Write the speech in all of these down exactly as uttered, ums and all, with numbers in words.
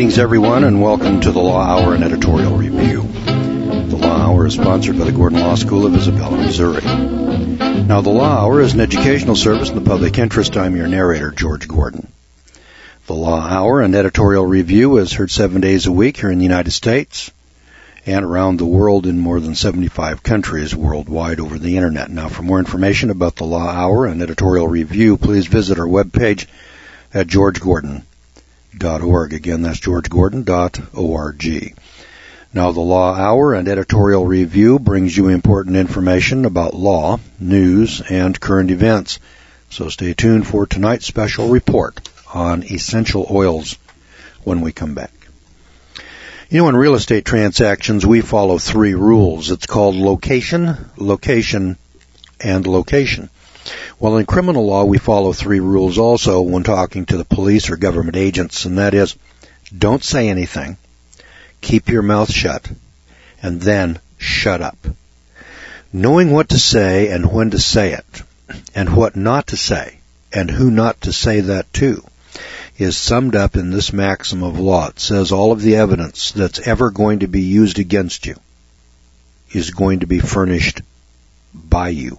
Greetings, everyone, and welcome to the Law Hour and Editorial Review. The Law Hour is sponsored by the Gordon Law School of Isabella, Missouri. Now, the Law Hour is an educational service in the public interest. I'm your narrator, George Gordon. The Law Hour and Editorial Review is heard seven days a week here in the United States and around the world in more than seventy-five countries worldwide over the Internet. Now, for more information about the Law Hour and Editorial Review, please visit our webpage at george gordon dot org. Again, that's george gordon dot org. Now, the Law Hour and Editorial Review brings you important information about law, news, and current events. So stay tuned for tonight's special report on essential oils when we come back. You know, in real estate transactions, we follow three rules. It's called location, location, and location. Well, in criminal law, we follow three rules also when talking to the police or government agents, and that is, don't say anything, keep your mouth shut, and then shut up. Knowing what to say and when to say it, and what not to say, and who not to say that to, is summed up in this maxim of law. It says all of the evidence that's ever going to be used against you is going to be furnished by you.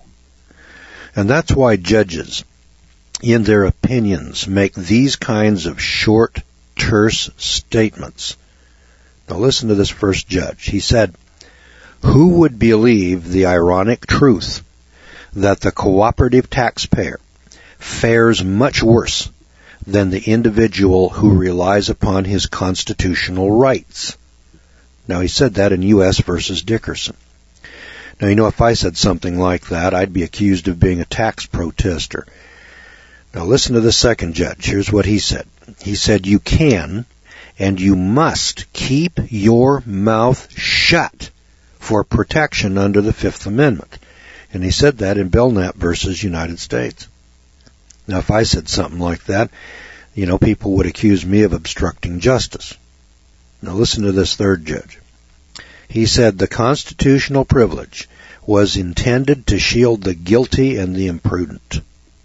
And that's why judges, in their opinions, make these kinds of short, terse statements. Now listen to this first judge. He said, "Who would believe the ironic truth that the cooperative taxpayer fares much worse than the individual who relies upon his constitutional rights?" Now, he said that in U S versus Dickerson. Now, you know, if I said something like that, I'd be accused of being a tax protester. Now, listen to the second judge. Here's what he said. He said, "You can and you must keep your mouth shut for protection under the Fifth Amendment." And he said that in Belknap versus United States. Now, if I said something like that, you know, people would accuse me of obstructing justice. Now, listen to this third judge. He said the constitutional privilege was intended to shield the guilty and the imprudent,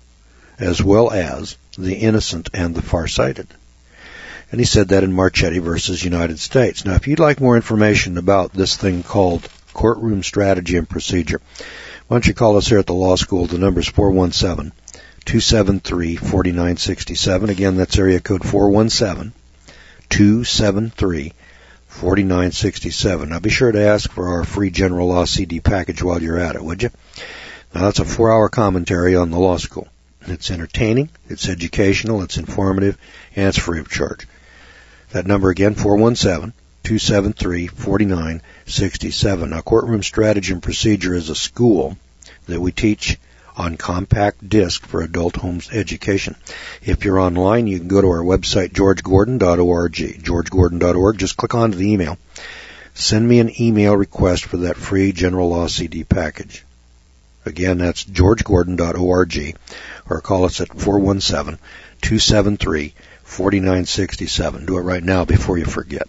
as well as the innocent and the farsighted. And he said that in Marchetti versus United States. Now, if you'd like more information about this thing called courtroom strategy and procedure, why don't you call us here at the law school? The number's four one seven, two seven three, four nine six seven. Again, that's area code four one seven, two seven three, four nine six seven. Now, be sure to ask for our free general law C D package while you're at it, would you? Now, that's a four-hour commentary on the law school. It's entertaining, it's educational, it's informative, and it's free of charge. That number again, four one seven, two seven three, four nine six seven. Now, Courtroom Strategy and Procedure is a school that we teach on compact disc for adult home education. If you're online, you can go to our website, george gordon dot org. george gordon dot org. Just click onto the email. Send me an email request for that free general law C D package. Again, that's george gordon dot org, or call us at four one seven, two seven three, four nine six seven. Do it right now before you forget.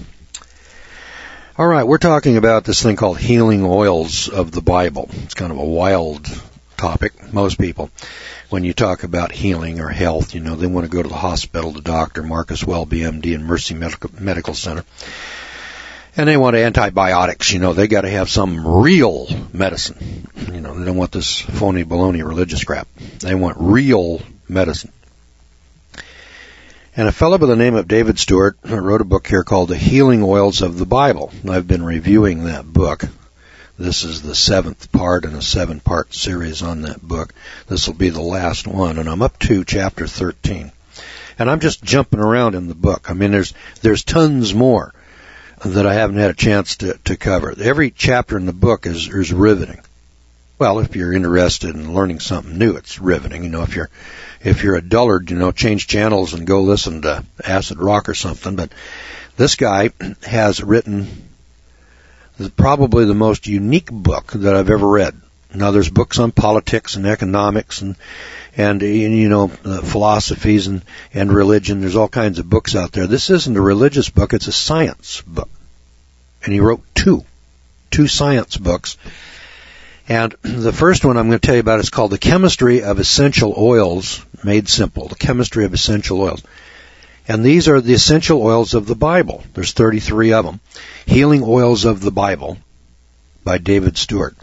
All right, we're talking about this thing called healing oils of the Bible. It's kind of a wild topic. Most people, when you talk about healing or health, you know, they want to go to the hospital, the doctor, Marcus Welby, M D, and Mercy Medical, Medical Center. And they want antibiotics, you know, they got to have some real medicine. You know, they don't want this phony baloney religious crap. They want real medicine. And a fellow by the name of David Stewart wrote a book here called The Healing Oils of the Bible. I've been reviewing that book. This is the seventh part in a seven-part series on that book. This will be the last one, and I'm up to chapter thirteen. And I'm just jumping around in the book. I mean, there's there's tons more that I haven't had a chance to, to cover. Every chapter in the book is, is riveting. Well, if you're interested in learning something new, it's riveting. You know, if you're if you're a dullard, you know, change channels and go listen to acid rock or something. But this guy has written probably the most unique book that I've ever read. Now, there's books on politics and economics and, and you know, uh, philosophies and, and religion. There's all kinds of books out there. This isn't a religious book. It's a science book. And he wrote two, two science books. And the first one I'm going to tell you about is called The Chemistry of Essential Oils Made Simple. The Chemistry of Essential Oils. And these are the essential oils of the Bible. There's thirty-three of them. Healing Oils of the Bible by David Stewart.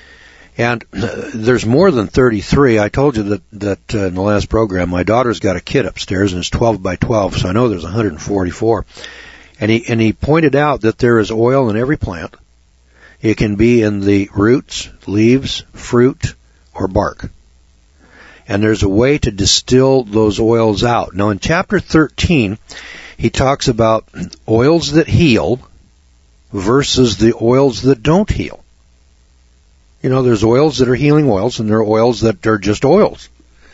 And uh, there's more than thirty-three. I told you that, that uh, in the last program, my daughter's got a kit upstairs, and it's twelve by twelve, so I know there's one hundred forty-four. And he, and he pointed out that there is oil in every plant. It can be in the roots, leaves, fruit, or bark. And there's a way to distill those oils out. Now, in chapter thirteen, he talks about oils that heal versus the oils that don't heal. You know, there's oils that are healing oils, and there are oils that are just oils.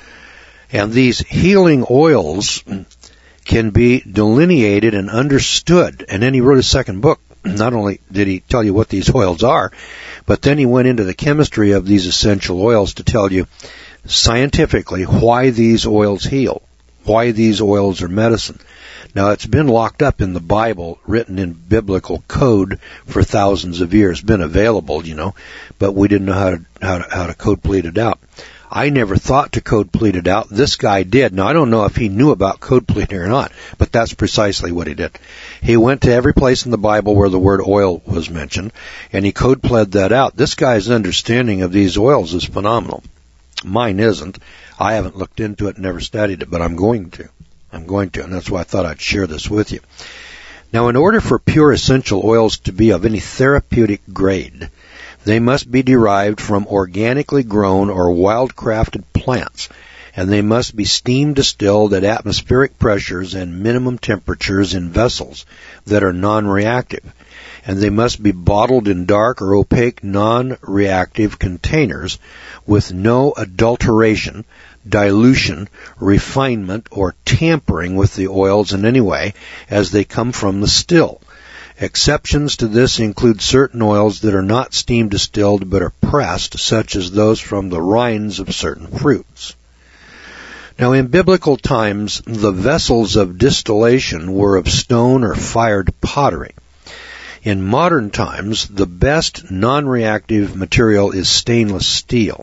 And these healing oils can be delineated and understood. And then he wrote a second book. Not only did he tell you what these oils are, but then he went into the chemistry of these essential oils to tell you scientifically why these oils heal, why these oils are medicine. Now, it's been locked up in the Bible, written in biblical code for thousands of years, been available, you know, but we didn't know how to, how to, how to code plead it out. I never thought to code plead it out. This guy did. Now, I don't know if he knew about code pleading or not, but that's precisely what he did. He went to every place in the Bible where the word oil was mentioned, and he code pled that out. This guy's understanding of these oils is phenomenal. Mine isn't. I haven't looked into it, never studied it, but I'm going to. I'm going to, and that's why I thought I'd share this with you. Now, in order for pure essential oils to be of any therapeutic grade, they must be derived from organically grown or wild-crafted plants, and they must be steam distilled at atmospheric pressures and minimum temperatures in vessels that are non-reactive, and they must be bottled in dark or opaque non-reactive containers with no adulteration, dilution, refinement, or tampering with the oils in any way as they come from the still. Exceptions to this include certain oils that are not steam distilled but are pressed, such as those from the rinds of certain fruits. Now, in biblical times, the vessels of distillation were of stone or fired pottery. In modern times, the best non-reactive material is stainless steel.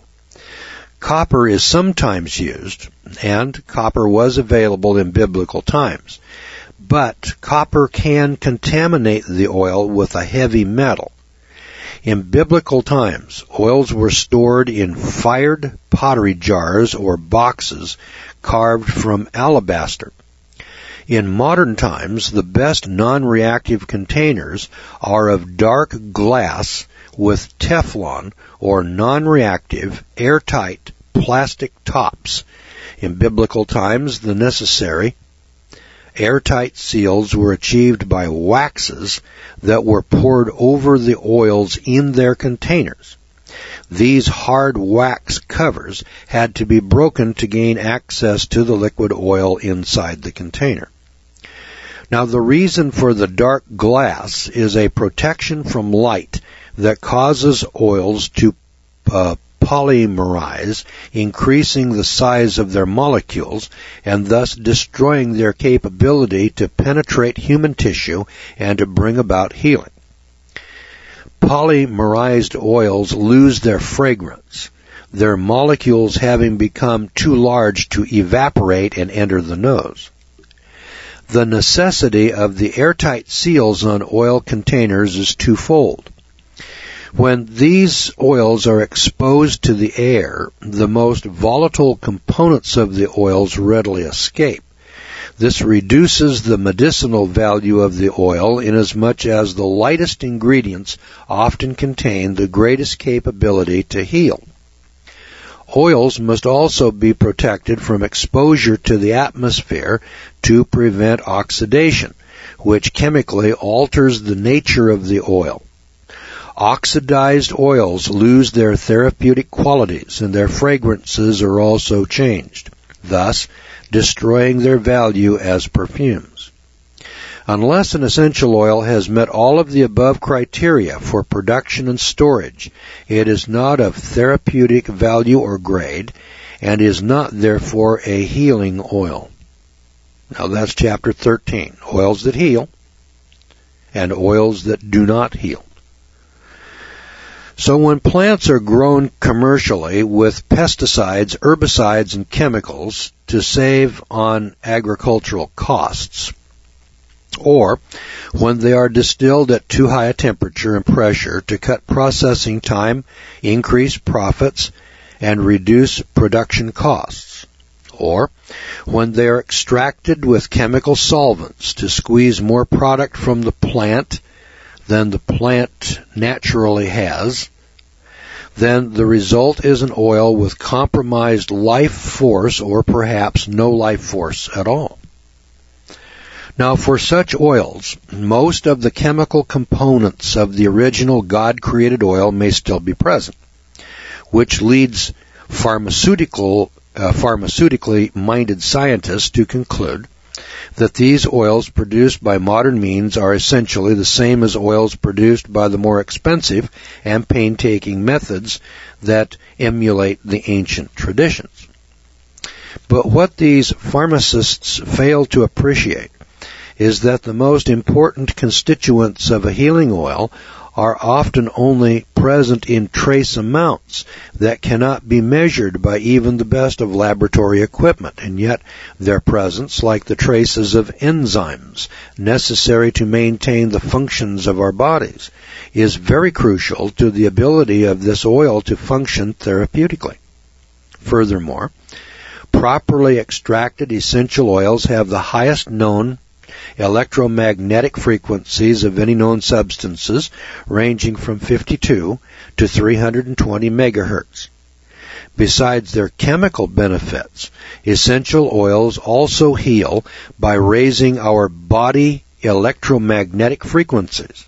Copper is sometimes used, and copper was available in biblical times. But copper can contaminate the oil with a heavy metal. In biblical times, oils were stored in fired pottery jars or boxes carved from alabaster. In modern times, the best non-reactive containers are of dark glass with Teflon or non-reactive, airtight plastic tops. In biblical times, the necessary airtight seals were achieved by waxes that were poured over the oils in their containers. These hard wax covers had to be broken to gain access to the liquid oil inside the container. Now, the reason for the dark glass is a protection from light that causes oils to uh, polymerize, increasing the size of their molecules and thus destroying their capability to penetrate human tissue and to bring about healing. Polymerized oils lose their fragrance, their molecules having become too large to evaporate and enter the nose. The necessity of the airtight seals on oil containers is twofold. When these oils are exposed to the air, the most volatile components of the oils readily escape. This reduces the medicinal value of the oil inasmuch as the lightest ingredients often contain the greatest capability to heal. Oils must also be protected from exposure to the atmosphere to prevent oxidation, which chemically alters the nature of the oil. Oxidized oils lose their therapeutic qualities, and their fragrances are also changed, thus destroying their value as perfumes. Unless an essential oil has met all of the above criteria for production and storage, it is not of therapeutic value or grade, and is not therefore a healing oil. Now that's chapter thirteen, oils that heal and oils that do not heal. So when plants are grown commercially with pesticides, herbicides, and chemicals to save on agricultural costs, or when they are distilled at too high a temperature and pressure to cut processing time, increase profits, and reduce production costs, or when they are extracted with chemical solvents to squeeze more product from the plant than the plant naturally has, then the result is an oil with compromised life force or perhaps no life force at all. Now, for such oils, most of the chemical components of the original God-created oil may still be present, which leads pharmaceutical, uh, pharmaceutically minded scientists to conclude that these oils produced by modern means are essentially the same as oils produced by the more expensive and painstaking methods that emulate the ancient traditions. But what these pharmacists fail to appreciate is that the most important constituents of a healing oil are often only present in trace amounts that cannot be measured by even the best of laboratory equipment, and yet their presence, like the traces of enzymes necessary to maintain the functions of our bodies, is very crucial to the ability of this oil to function therapeutically. Furthermore, properly extracted essential oils have the highest known electromagnetic frequencies of any known substances, ranging from fifty-two to three hundred twenty megahertz. Besides their chemical benefits, essential oils also heal by raising our body electromagnetic frequencies.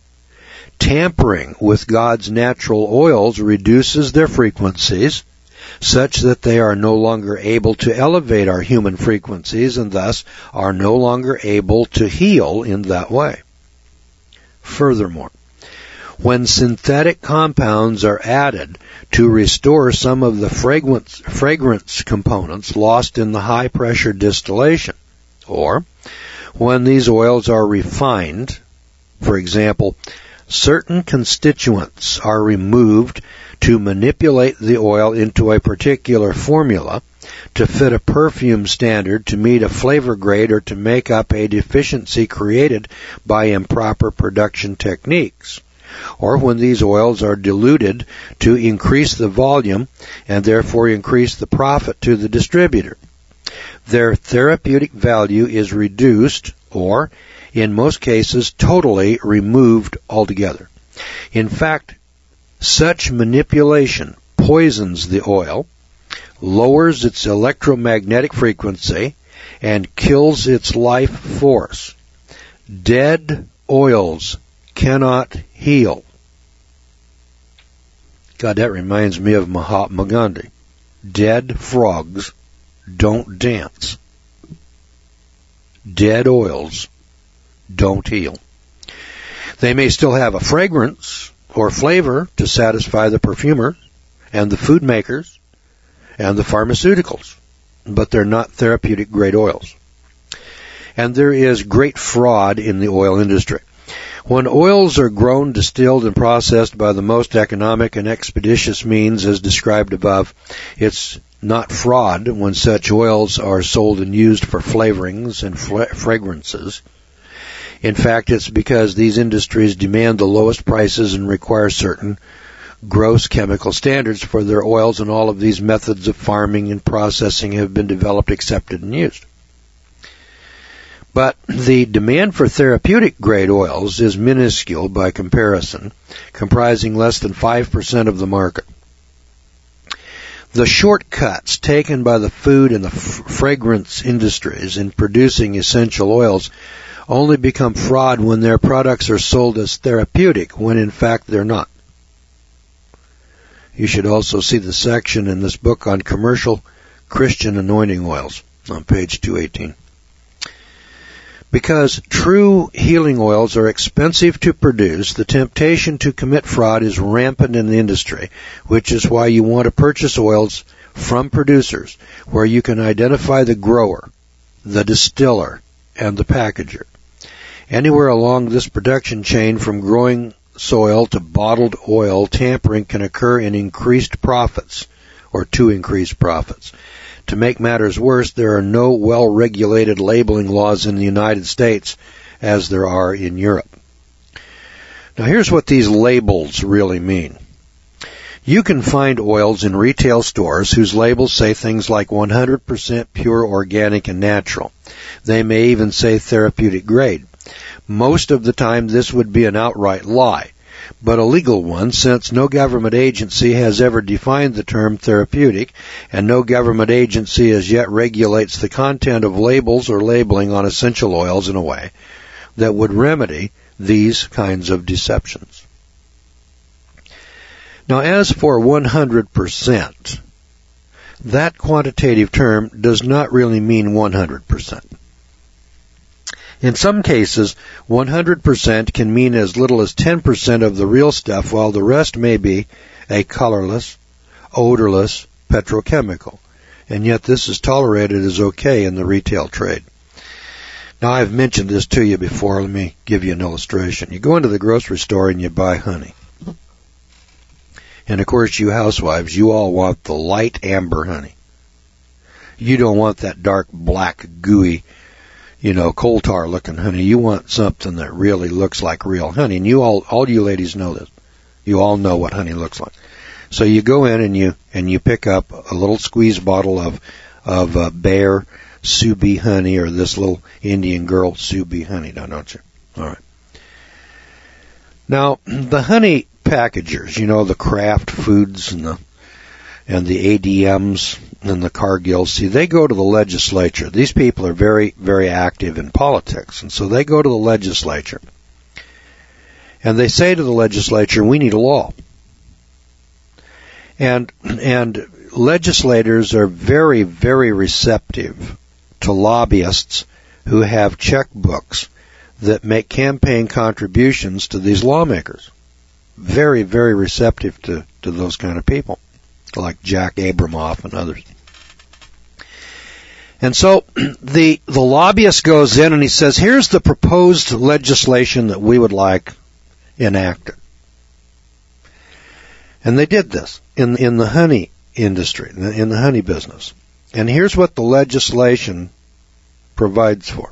Tampering with God's natural oils reduces their frequencies, such that they are no longer able to elevate our human frequencies and thus are no longer able to heal in that way. Furthermore, when synthetic compounds are added to restore some of the fragrance, fragrance components lost in the high-pressure distillation, or when these oils are refined, for example, certain constituents are removed to manipulate the oil into a particular formula to fit a perfume standard, to meet a flavor grade, or to make up a deficiency created by improper production techniques, or when these oils are diluted to increase the volume and therefore increase the profit to the distributor. Their therapeutic value is reduced or, in most cases, totally removed altogether. In fact, such manipulation poisons the oil, lowers its electromagnetic frequency, and kills its life force. Dead oils cannot heal. God, that reminds me of Mahatma Gandhi. Dead frogs don't dance. Dead oils don't heal. They may still have a fragrance or flavor to satisfy the perfumer and the food makers and the pharmaceuticals, but they're not therapeutic grade oils. And there is great fraud in the oil industry. When oils are grown, distilled, and processed by the most economic and expeditious means as described above, it's not fraud when such oils are sold and used for flavorings and fra- fragrances. In fact, it's because these industries demand the lowest prices and require certain gross chemical standards for their oils, and all of these methods of farming and processing have been developed, accepted, and used. But the demand for therapeutic grade oils is minuscule by comparison, comprising less than five percent of the market. The shortcuts taken by the food and the f- fragrance industries in producing essential oils only become fraud when their products are sold as therapeutic, when in fact they're not. You should also see the section in this book on commercial Christian anointing oils on page two eighteen. Because true healing oils are expensive to produce, the temptation to commit fraud is rampant in the industry, which is why you want to purchase oils from producers where you can identify the grower, the distiller, and the packager. Anywhere along this production chain, from growing soil to bottled oil, tampering can occur in increased profits, or to increase profits. To make matters worse, there are no well-regulated labeling laws in the United States as there are in Europe. Now here's what these labels really mean. You can find oils in retail stores whose labels say things like one hundred percent pure, organic, and natural. They may even say therapeutic grade. Most of the time this would be an outright lie, but a legal one, since no government agency has ever defined the term therapeutic, and no government agency as yet regulates the content of labels or labeling on essential oils in a way that would remedy these kinds of deceptions. Now, as for one hundred percent, that quantitative term does not really mean one hundred percent. In some cases, one hundred percent can mean as little as ten percent of the real stuff, while the rest may be a colorless, odorless petrochemical. And yet this is tolerated as okay in the retail trade. Now, I've mentioned this to you before. Let me give you an illustration. You go into the grocery store and you buy honey. And, of course, you housewives, you all want the light amber honey. You don't want that dark, black, gooey, you know, coal tar-looking honey. You want something that really looks like real honey. And you all, all you ladies know this. You all know what honey looks like. So you go in and you and you pick up a little squeeze bottle of of uh, Bear Subi honey, or this little Indian girl Subi honey, don't you? All right. Now, the honey packagers, you know, the Kraft Foods and the and the A D Ms and the Cargill, see, they go to the legislature. These people are very, very active in politics, and so they go to the legislature. And they say to the legislature, we need a law. And and legislators are very, very receptive to lobbyists who have checkbooks that make campaign contributions to these lawmakers. Very, very receptive to, to those kind of people, like Jack Abramoff and others. And so the the lobbyist goes in and he says, here's the proposed legislation that we would like enacted. And they did this in in the honey industry, in the, in the honey business. And here's what the legislation provides for.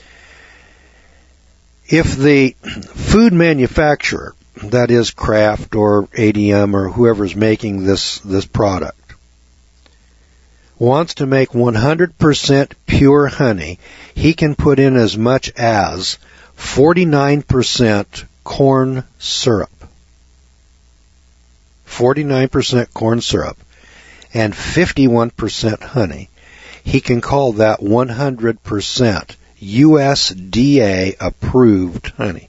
If the food manufacturer, that is Kraft or A D M or whoever's making this, this product, wants to make one hundred percent pure honey, he can put in as much as forty-nine percent corn syrup. forty-nine percent corn syrup and fifty-one percent honey. He can call that one hundred percent U S D A approved honey.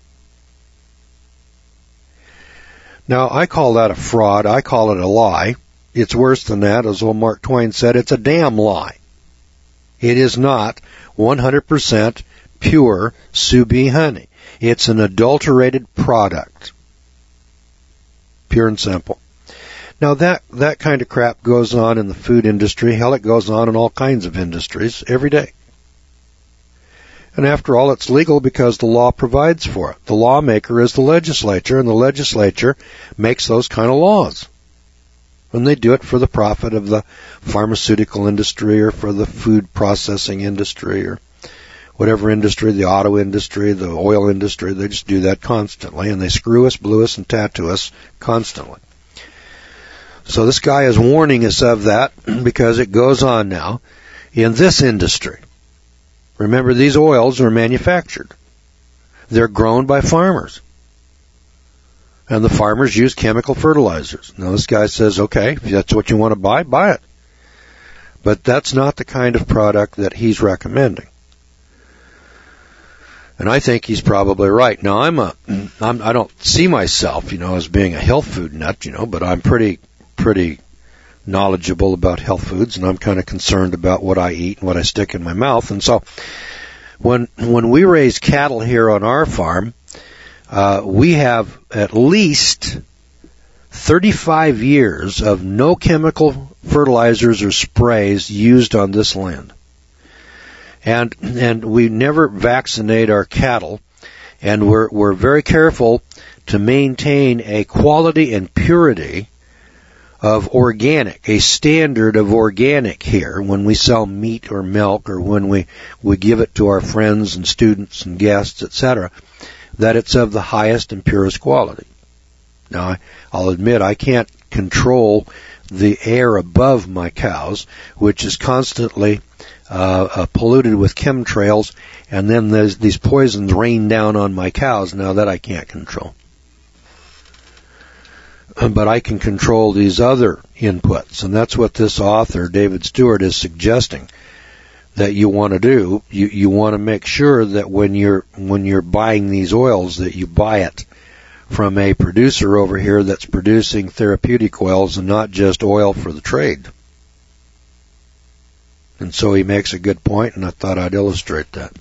Now, I call that a fraud. I call it a lie. It's worse than that. As old Mark Twain said, it's a damn lie. It is not one hundred percent pure Subi honey. It's an adulterated product. Pure and simple. Now, that, that kind of crap goes on in the food industry. Hell, it goes on in all kinds of industries every day. And after all, it's legal because the law provides for it. The lawmaker is the legislature, and the legislature makes those kind of laws. And they do it for the profit of the pharmaceutical industry or for the food processing industry or whatever industry, the auto industry, the oil industry. They just do that constantly, and they screw us, blue us, and tattoo us constantly. So this guy is warning us of that because it goes on now in this industry. Remember, these oils are manufactured. They're grown by farmers. And the farmers use chemical fertilizers. Now, this guy says, okay, if that's what you want to buy, buy it. But that's not the kind of product that he's recommending. And I think he's probably right. Now, I'm a, I'm, I don't see myself, you know, as being a health food nut, you know, but I'm pretty, pretty knowledgeable about health foods, and I'm kind of concerned about what I eat and what I stick in my mouth. And so when when we raise cattle here on our farm, uh, we have at least thirty-five years of no chemical fertilizers or sprays used on this land. And and we never vaccinate our cattle, and we're we're very careful to maintain a quality and purity of organic, a standard of organic here when we sell meat or milk or when we, we give it to our friends and students and guests, et cetera, that it's of the highest and purest quality. Now, I, I'll admit I can't control the air above my cows, which is constantly uh, uh, polluted with chemtrails, and then there's, these poisons rain down on my cows. Now that I can't control. But I can control these other inputs, and that's what this author, David Stewart, is suggesting that you want to do. You you want to make sure that when you're when you're buying these oils, that you buy it from a producer over here that's producing therapeutic oils and not just oil for the trade. And so he makes a good point, and I thought I'd illustrate that.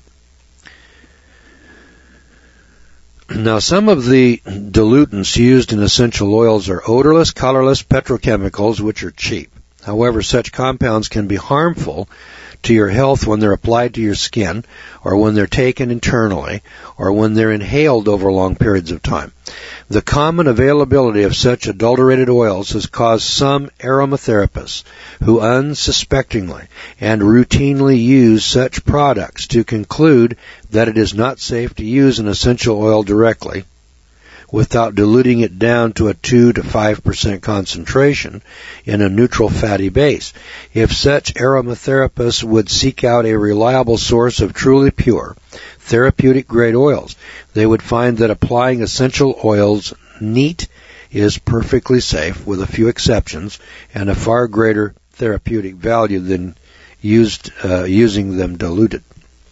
Now, some of the dilutants used in essential oils are odorless, colorless petrochemicals, which are cheap. However, such compounds can be harmful to your health when they're applied to your skin, or when they're taken internally, or when they're inhaled over long periods of time. The common availability of such adulterated oils has caused some aromatherapists who unsuspectingly and routinely use such products to conclude that it is not safe to use an essential oil directly without diluting it down to a two to five percent concentration in a neutral fatty base. If such aromatherapists would seek out a reliable source of truly pure, therapeutic-grade oils, they would find that applying essential oils neat is perfectly safe, with a few exceptions, and a far greater therapeutic value than used uh, using them diluted.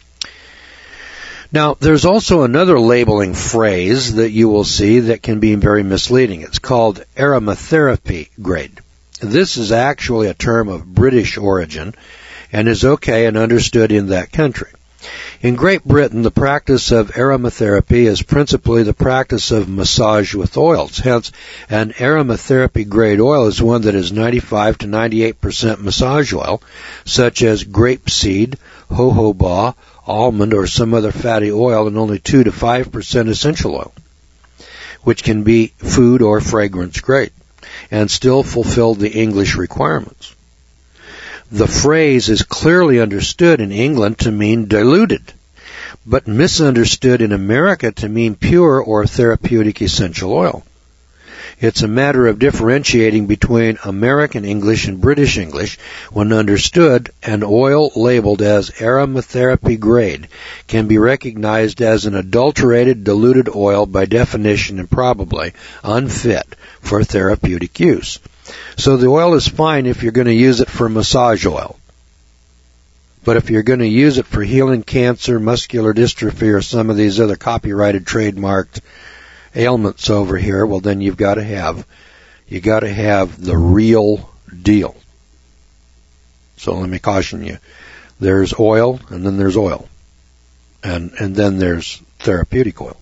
Now, there's also another labeling phrase that you will see that can be very misleading. It's called aromatherapy grade. This is actually a term of British origin and is okay and understood in that country. In Great Britain, the practice of aromatherapy is principally the practice of massage with oils. Hence, an aromatherapy grade oil is one that is ninety-five to ninety-eight percent massage oil, such as grapeseed, jojoba, almond, or some other fatty oil, and only two to five percent essential oil, which can be food or fragrance grade, and still fulfill the English requirements. The phrase is clearly understood in England to mean diluted, but misunderstood in America to mean pure or therapeutic essential oil. It's a matter of differentiating between American English and British English. When understood, an oil labeled as aromatherapy grade can be recognized as an adulterated, diluted oil by definition and probably unfit for therapeutic use. So the oil is fine if you're going to use it for massage oil. But if you're going to use it for healing cancer, muscular dystrophy, or some of these other copyrighted, trademarked ailments over here, well, then you've got to have, you got to have the real deal. So let me caution you. There's oil, and then there's oil. And, and then there's therapeutic oil.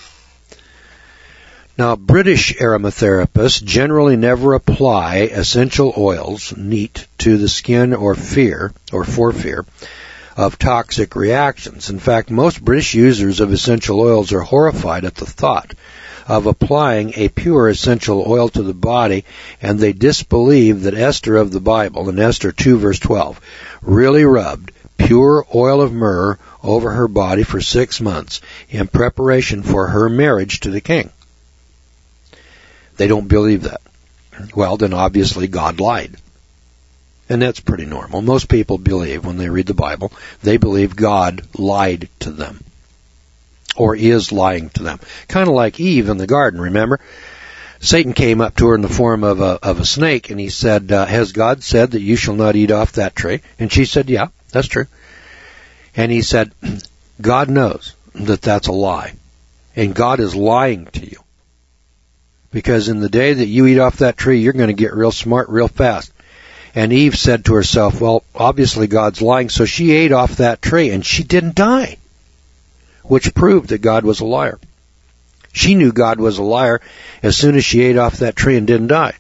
Now, British aromatherapists generally never apply essential oils neat to the skin or fear, or for fear of toxic reactions. In fact, most British users of essential oils are horrified at the thought of applying a pure essential oil to the body, and they disbelieve that Esther of the Bible, in Esther two verse twelve, really rubbed pure oil of myrrh over her body for six months in preparation for her marriage to the king. They don't believe that. Well, then obviously God lied. And that's pretty normal. Most people believe, when they read the Bible, they believe God lied to them, or is lying to them. Kind of like Eve in the garden, remember? Satan came up to her in the form of a, of a snake, and he said, uh, has God said that you shall not eat off that tree? And she said, yeah, that's true. And he said, God knows that that's a lie, and God is lying to you. Because in the day that you eat off that tree, you're going to get real smart real fast. And Eve said to herself, well, obviously God's lying, so she ate off that tree, and she didn't die, which proved that God was a liar. She knew God was a liar as soon as she ate off that tree and didn't die.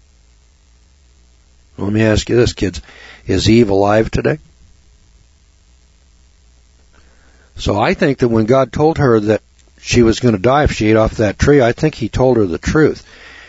Let me ask you this, kids. Is Eve alive today? So I think that when God told her that she was going to die if she ate off that tree, I think he told her the truth.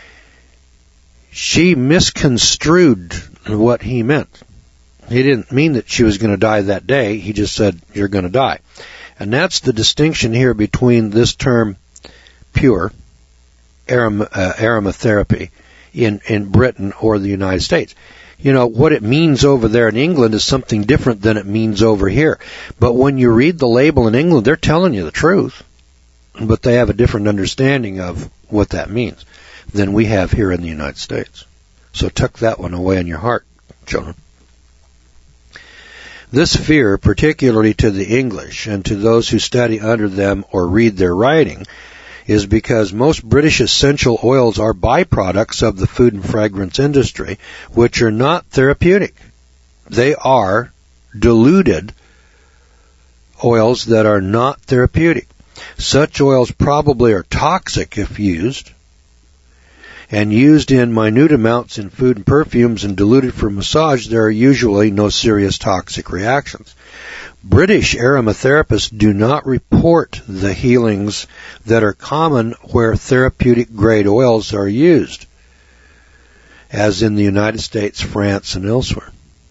She misconstrued what he meant. He didn't mean that she was going to die that day. He just said, you're going to die. And that's the distinction here between this term, pure, arom- uh, aromatherapy, in, in Britain or the United States. You know, what it means over there in England is something different than it means over here. But when you read the label in England, they're telling you the truth. But they have a different understanding of what that means than we have here in the United States. So tuck that one away in your heart, children. This fear, particularly to the English and to those who study under them or read their writing, is because most British essential oils are byproducts of the food and fragrance industry, which are not therapeutic. They are diluted oils that are not therapeutic. Such oils probably are toxic if used, and used in minute amounts in food and perfumes and diluted for massage, there are usually no serious toxic reactions. British aromatherapists do not report the healings that are common where therapeutic-grade oils are used, as in the United States, France, and elsewhere.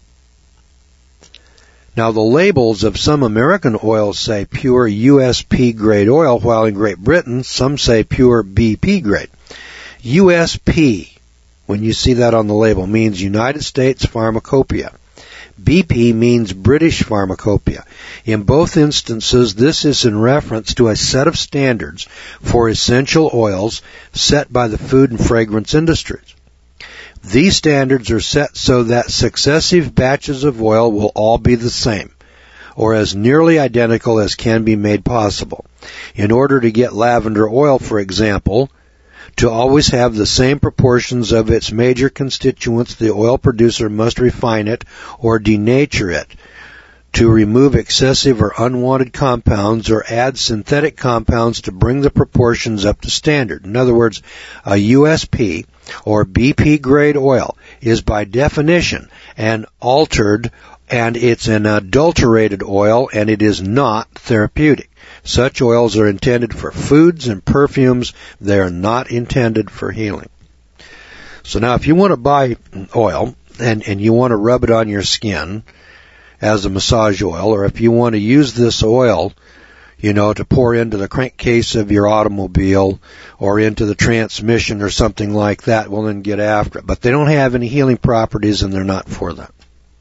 Now, the labels of some American oils say pure U S P-grade oil, while in Great Britain, some say pure B P-grade. U S P, when you see that on the label, means United States Pharmacopoeia. B P means British Pharmacopoeia. In both instances, this is in reference to a set of standards for essential oils set by the food and fragrance industries. These standards are set so that successive batches of oil will all be the same, or as nearly identical as can be made possible. In order to get lavender oil, for example, to always have the same proportions of its major constituents, the oil producer must refine it or denature it to remove excessive or unwanted compounds or add synthetic compounds to bring the proportions up to standard. In other words, a U S P or B P grade oil is by definition an altered, and it's an adulterated oil, and it is not therapeutic. Such oils are intended for foods and perfumes. They are not intended for healing. So now if you want to buy oil and, and you want to rub it on your skin as a massage oil, or if you want to use this oil, you know, to pour into the crankcase of your automobile or into the transmission or something like that, well, then get after it. But they don't have any healing properties, and they're not for that.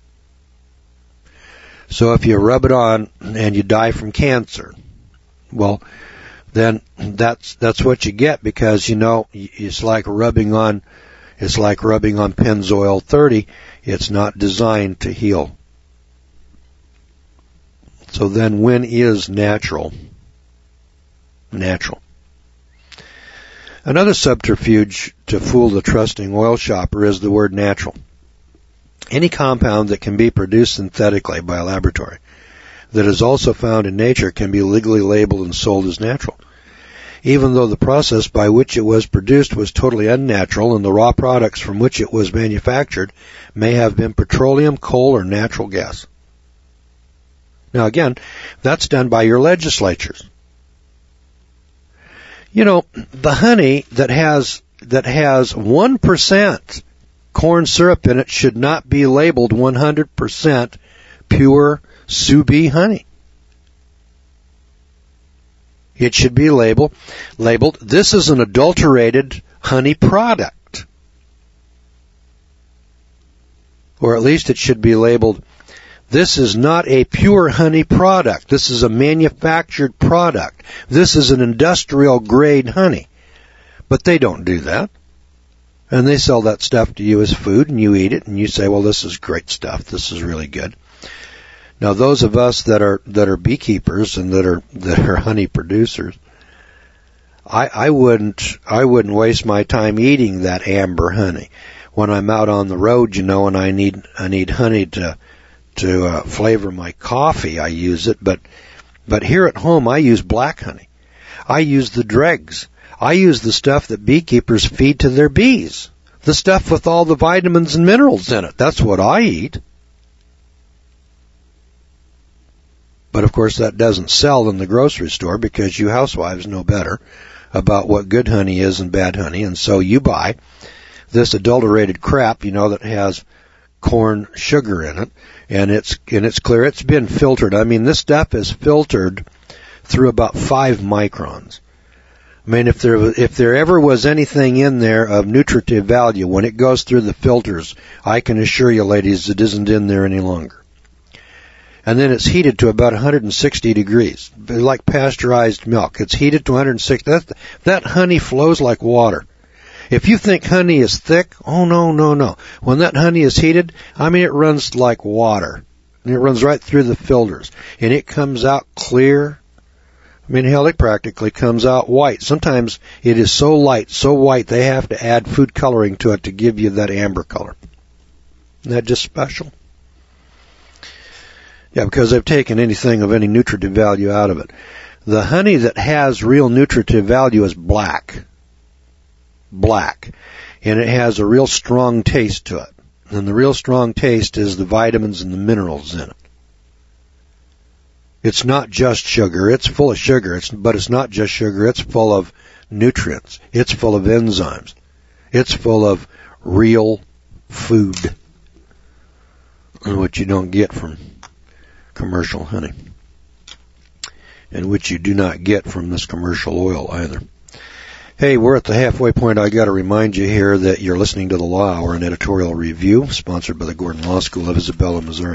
So if you rub it on and you die from cancer, well, then that's that's what you get, because, you know, it's like rubbing on it's like rubbing on Pennzoil thirty. It's not designed to heal. So then when is natural? Natural. Another subterfuge to fool the trusting oil shopper is the word natural. Any compound that can be produced synthetically by a laboratory that is also found in nature can be legally labeled and sold as natural, even though the process by which it was produced was totally unnatural and the raw products from which it was manufactured may have been petroleum, coal, or natural gas. Now again, that's done by your legislatures. You know, the honey that has that has one percent corn syrup in it should not be labeled one hundred percent pure Sous-Bee honey. It should be labeled, labeled, this is an adulterated honey product. Or at least it should be labeled, this is not a pure honey product. This is a manufactured product. This is an industrial grade honey. But they don't do that. And they sell that stuff to you as food, and you eat it, and you say, well, this is great stuff. This is really good. Now, those of us that are that are beekeepers and that are that are honey producers, I, I wouldn't I wouldn't waste my time eating that amber honey. When I'm out on the road, you know, and I need I need honey to to uh, flavor my coffee, I use it. But but here at home, I use black honey. I use the dregs. I use the stuff that beekeepers feed to their bees. The stuff with all the vitamins and minerals in it. That's what I eat. But, of course, that doesn't sell in the grocery store because you housewives know better about what good honey is and bad honey. And so you buy this adulterated crap, you know, that has corn sugar in it. And it's, and it's clear. It's been filtered. I mean, this stuff is filtered through about five microns. I mean, if there, if there ever was anything in there of nutritive value, when it goes through the filters, I can assure you, ladies, it isn't in there any longer. And then it's heated to about one hundred sixty degrees, like pasteurized milk. It's heated to one hundred sixty. That, that honey flows like water. If you think honey is thick, oh no, no, no. When that honey is heated, I mean, it runs like water. And it runs right through the filters. And it comes out clear. I mean, hell, it practically comes out white. Sometimes it is so light, so white, they have to add food coloring to it to give you that amber color. Isn't that just special? Yeah, because they've taken anything of any nutritive value out of it. The honey that has real nutritive value is black. Black. And it has a real strong taste to it. And the real strong taste is the vitamins and the minerals in it. It's not just sugar. It's full of sugar, it's, but it's not just sugar. It's full of nutrients. It's full of enzymes. It's full of real food, which you don't get from commercial honey, and which you do not get from this commercial oil either. Hey, we're at the halfway point. I got to remind you here that you're listening to the Law Hour, an editorial review sponsored by the Gordon Law School of Isabella, Missouri.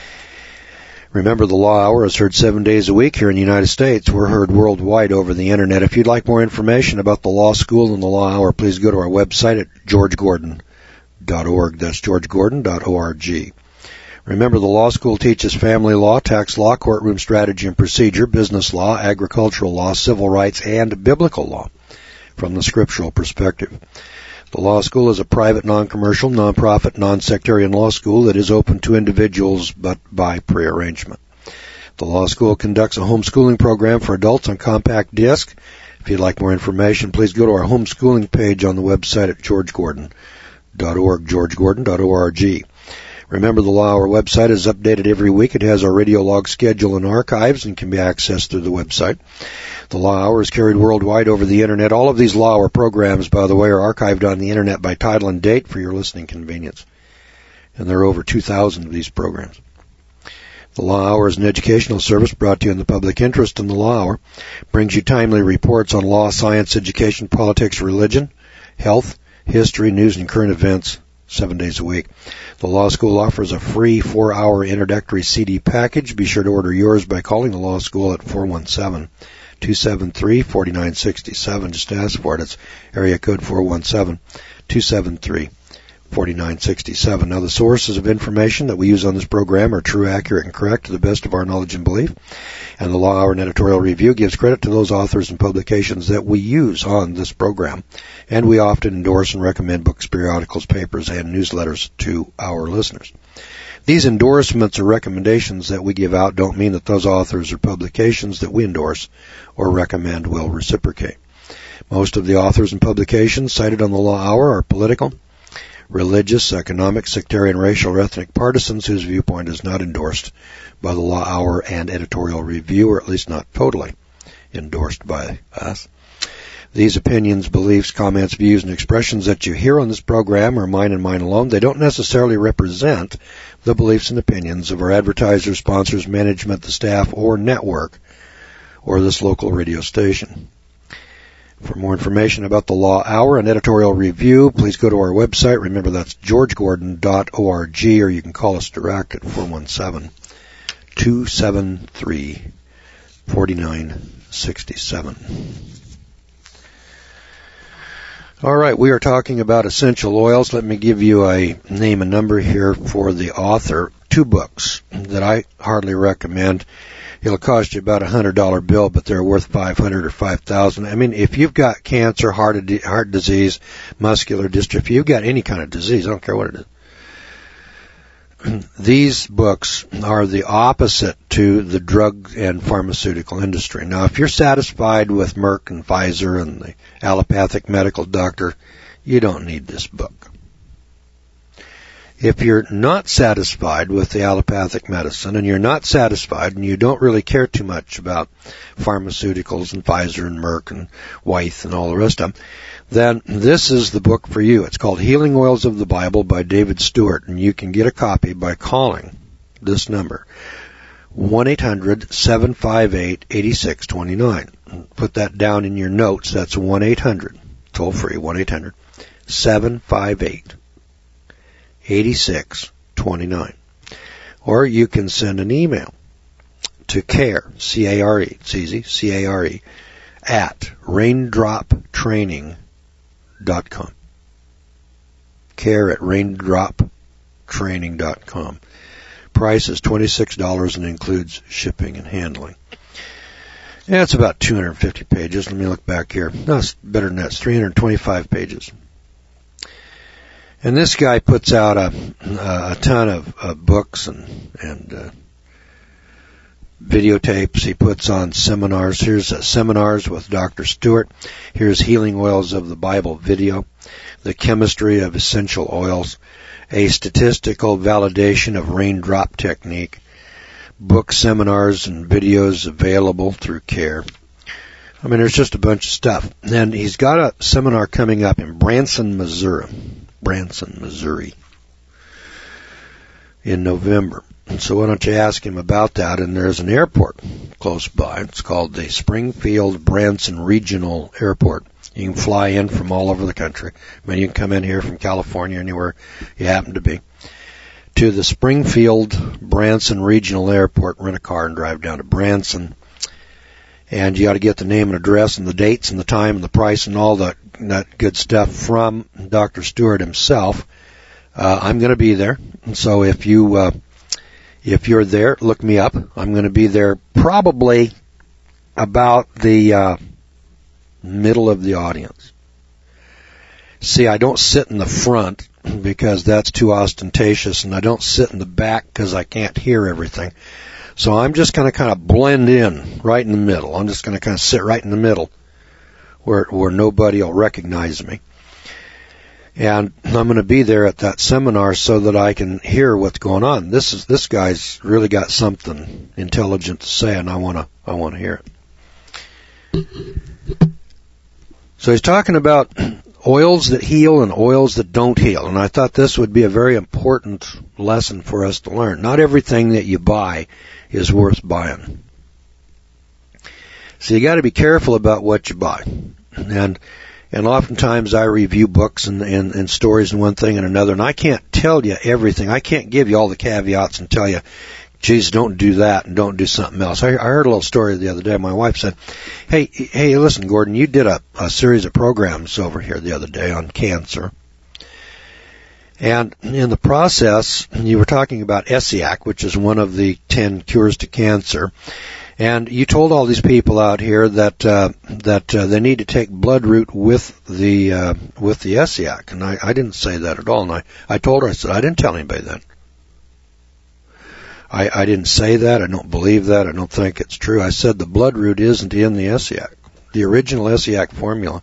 Remember, the Law Hour is heard seven days a week here in the United States. We're heard worldwide over the Internet. If you'd like more information about the Law School and the Law Hour, please go to our website at george gordon dot org. That's george gordon dot org. Remember, the law school teaches family law, tax law, courtroom strategy and procedure, business law, agricultural law, civil rights, and biblical law from the scriptural perspective. The law school is a private, non-commercial, non-profit, non-sectarian law school that is open to individuals but by prearrangement. The law school conducts a homeschooling program for adults on compact disc. If you'd like more information, please go to our homeschooling page on the website at george gordon dot org, george gordon dot org. Remember, the Law Hour website is updated every week. It has our radio log schedule and archives and can be accessed through the website. The Law Hour is carried worldwide over the Internet. All of these Law Hour programs, by the way, are archived on the Internet by title and date for your listening convenience. And there are over two thousand of these programs. The Law Hour is an educational service brought to you in the public interest, and the Law Hour brings you timely reports on law, science, education, politics, religion, health, history, news, and current events seven days a week. The law school offers a free four-hour introductory C D package. Be sure to order yours by calling the law school at four one seven, two seven three, four nine six seven. Just ask for it. It's area code four one seven, two seven three, four nine six seven. Now, the sources of information that we use on this program are true, accurate, and correct to the best of our knowledge and belief. And the Law Hour and Editorial Review gives credit to those authors and publications that we use on this program. And we often endorse and recommend books, periodicals, papers, and newsletters to our listeners. These endorsements or recommendations that we give out don't mean that those authors or publications that we endorse or recommend will reciprocate. Most of the authors and publications cited on the Law Hour are political, religious, economic, sectarian, racial, or ethnic partisans whose viewpoint is not endorsed by the Law Hour and Editorial Review, or at least not totally endorsed by us. These opinions, beliefs, comments, views, and expressions that you hear on this program are mine and mine alone. They don't necessarily represent the beliefs and opinions of our advertisers, sponsors, management, the staff, or network, or this local radio station. For more information about the Law Hour and Editorial Review, please go to our website. Remember, that's george gordon dot org, or you can call us direct at four one seven, two seven three, four nine six seven. All right, we are talking about essential oils. Let me give you a name and number here for the author. Two books that I hardly recommend. It'll cost you about a hundred dollar bill, but they're worth five hundred or five thousand. I mean, if you've got cancer, heart heart disease, muscular dystrophy, you've got any kind of disease, I don't care what it is. These books are the opposite to the drug and pharmaceutical industry. Now, if you're satisfied with Merck and Pfizer and the allopathic medical doctor, you don't need this book. If you're not satisfied with the allopathic medicine, and you're not satisfied, and you don't really care too much about pharmaceuticals and Pfizer and Merck and Wyeth and all the rest of them, then this is the book for you. It's called Healing Oils of the Bible by David Stewart, and you can get a copy by calling this number, one eight hundred seven five eight eight six two nine. Put that down in your notes. That's one eight hundred, toll free, one eight hundred seven five eight eight six two nine. Or you can send an email to care, C A R E, it's easy, C A R E, at raindrop training dot com. Care at raindrop training dot com. Price is twenty-six dollars and includes shipping and handling. Yeah, it's about two hundred fifty pages. Let me look back here. No, it's better than that. It's three hundred twenty-five pages. And this guy puts out a, a ton of, of books and, and uh, videotapes. He puts on seminars. Here's uh, seminars with Doctor Stewart. Here's Healing Oils of the Bible video, the chemistry of essential oils, a statistical validation of raindrop technique, book seminars and videos available through CARE. I mean, there's just a bunch of stuff. And he's got a seminar coming up in Branson, Missouri. Branson, Missouri, in November. And so why don't you ask him about that? And there's an airport close by. It's called the Springfield Branson Regional Airport. You can fly in from all over the country. I mean, you can come in here from California, anywhere you happen to be, to the Springfield Branson Regional Airport, rent a car and drive down to Branson. And you got to get the name and address and the dates and the time and the price and all that, that good stuff from Doctor Stewart himself. Uh, I'm going to be there. And so if you, uh, if you're there, look me up. I'm going to be there probably about the, uh, middle of the audience. See, I don't sit in the front because that's too ostentatious, and I don't sit in the back because I can't hear everything. So I'm just going to kind of blend in right in the middle. I'm just going to kind of sit right in the middle where where nobody will recognize me. And I'm going to be there at that seminar so that I can hear what's going on. This is this guy's really got something intelligent to say, and I want to I want to hear it. So he's talking about oils that heal and oils that don't heal. And I thought this would be a very important lesson for us to learn. Not everything that you buy is worth buying. So you got to be careful about what you buy. And and oftentimes I review books and, and, and stories and one thing and another, and I can't tell you everything. I can't give you all the caveats and tell you, geez, don't do that and don't do something else. I, I heard a little story the other day. My wife said, hey, hey, listen, Gordon, you did a, a series of programs over here the other day on cancer. And in the process, you were talking about ESSIAC, which is one of the ten cures to cancer. And you told all these people out here that uh, that uh, they need to take Bloodroot with the uh, with the ESSIAC. And I, I didn't say that at all. And I, I told her, I said, I didn't tell anybody that. I, I didn't say that. I don't believe that. I don't think it's true. I said the Bloodroot isn't in the ESSIAC. The original ESSIAC formula